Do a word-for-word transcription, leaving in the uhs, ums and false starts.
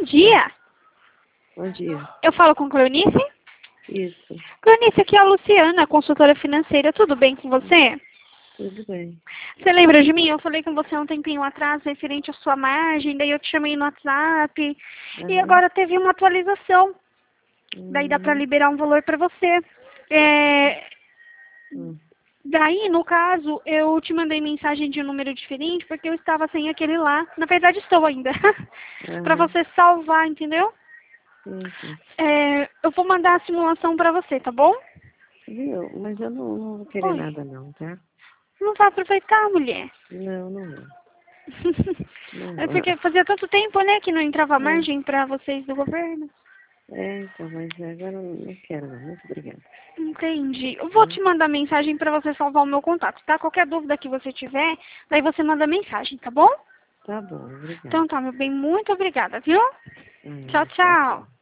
dia. Bom dia. Eu falo com Cleonice? Isso. Cleonice, aqui é a Luciana, consultora financeira. Tudo bem com você? Tudo bem. Você lembra de mim? Eu falei com você há um tempinho atrás, referente à sua margem, daí eu te chamei no WhatsApp. Uhum. E agora teve uma atualização. Uhum. Daí dá para liberar um valor para você. É... Uhum. Daí, no caso, eu te mandei mensagem de um número diferente porque eu estava sem aquele lá. Na verdade, estou ainda. Uhum. Para você salvar, entendeu? Sim, sim. É... Eu vou mandar a simulação para você, tá bom? Viu? Mas eu não, não vou querer Oi. nada não, tá? Não vai aproveitar, mulher. Não, não vou. Não É vou. porque fazia tanto tempo, né, que não entrava É, margem para vocês do governo. é, então, mas agora eu não quero não. Muito obrigada. Entendi. Eu vou Tá? te mandar mensagem para você salvar o meu contato, tá? Qualquer dúvida que você tiver, daí você manda mensagem, tá bom? Tá bom, obrigada. Então tá, meu bem, muito obrigada, viu? Hum, Tchau, tchau, tchau. tchau.